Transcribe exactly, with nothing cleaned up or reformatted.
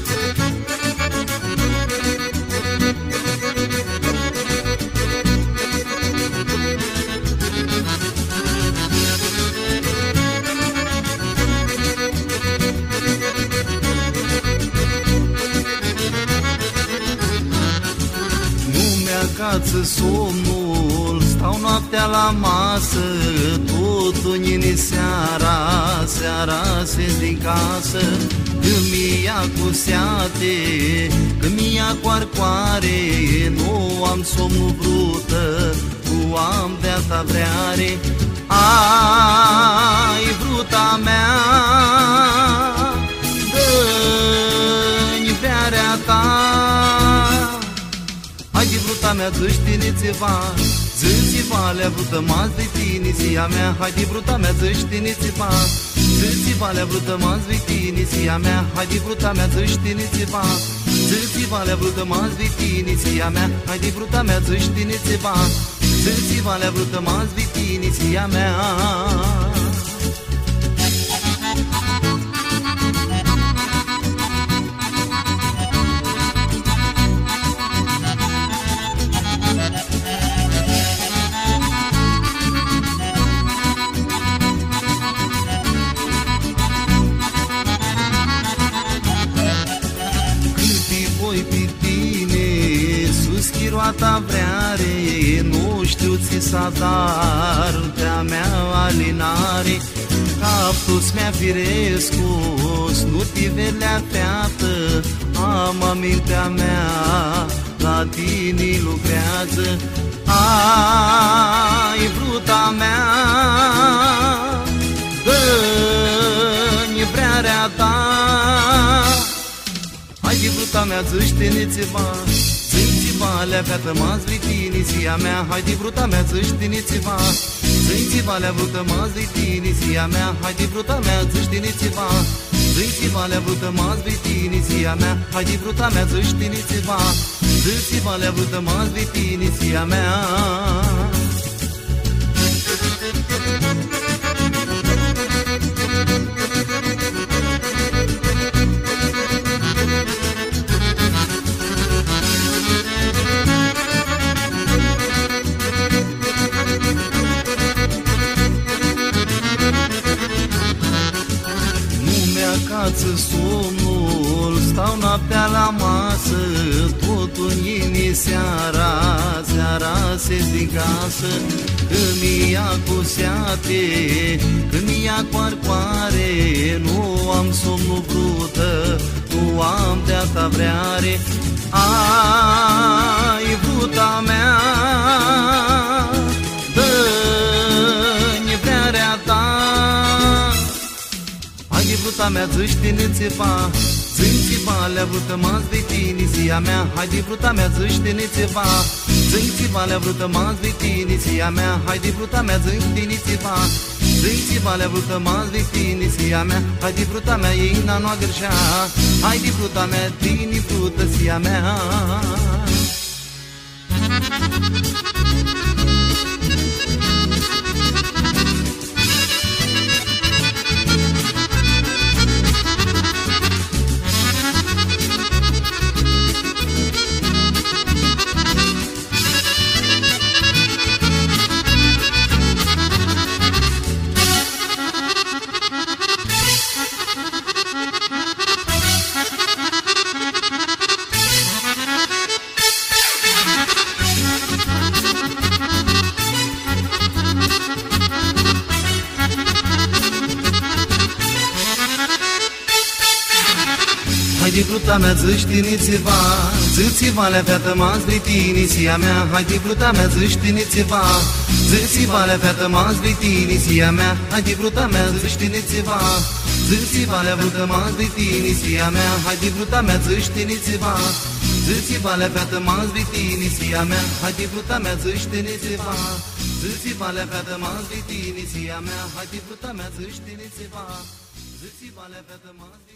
Cață somnul, stau noaptea la masă, totul nini seara, seara se din casă. Când mi ia cu seate, când mi ia cu arcoare, nu am somnul brută, nu am de-a vreare. Ai, bruta mea, dă-mi vrearea ta. Hai de bruta mea, zăștine-ți-va, ză-ți-va, lea brută m-ați de tine, zia mea. Hai de bruta mea, zăștine-ți-va, ză-ți-va, lea brută m-ați de tine, zia mea. Hai de bruta mea, zăștine-ți-va, ză-ți-va, lea brută m-ați de tine, zia mea. Hai de bruta mea, zăștine-ți-va, ză-ți-va, lea brută m-ați de tine, zia mea. Chiroata vreare, nu știu ți s-a dar pe-a mea alinare. Captus mea firescus, nu tivelea feată, am amintea mea, la tine lucrează. Ai, bruta mea, dă-mi vrearea ta. Hai de bruta mea, zăștine-ți-va, ză-ți-va, lea feată m-ați de tine, zia mea. Hai de bruta mea, zăștine-ți-va, ză-ți-va, lea brută m-ați de tine, zia mea. Hai de bruta mea, zăștine-ți-va, ză-ți-va, lea brută m-ați de tine, zia mea. Hai de bruta mea, zăștine-ți-va, ză-ți-va, lea brută m-ați de tine, zia mea. Cață somnul, stau noaptea la masă, totul nini seara, seara se din casă. Când mi ia cu seate, când mi ia cu arcoare, nu am somnul brută, nu am de-a vreare. Ai, bruta mea, dă-mi vrearea ta. Hai de bruta mea, zăștine-ți-va, ză-ți-va, lea brută m-ați de tine, zia mea. Hai de bruta mea, zăștine-ți-va, ză-ți-va, lea brută m-ați de tine, zia mea. Hai de bruta mea, zăștine-ți-va, ză-ți-va, lea brută m-ați de tine, zia mea. Hai de bruta mea, ei n-a gârșea, hai de bruta mea, tine brută, zia mea. Hai de bruta mea, zăștine-ți-va, ză-ți-va, lea feată m-ați de tine, zia mea. Hai de bruta mea, zăștine-ți-va, ză-ți-va, lea feată m-ați de tine, zia mea. Hai de bruta mea, zăștine-ți-va, ză-ți-va, lea brută m-ați de tine, zia mea. Hai de bruta mea, zăștine-ți-va, ză-ți-va, lea feată m-ați de tine, zia mea. Hai de bruta mea, zăștine-ți-va, ză-ți-va, lea feată m-ați de tine, zia mea. Hai de bruta mea, zăștine-ți-va, ză-ți-va, lea feată m-ați de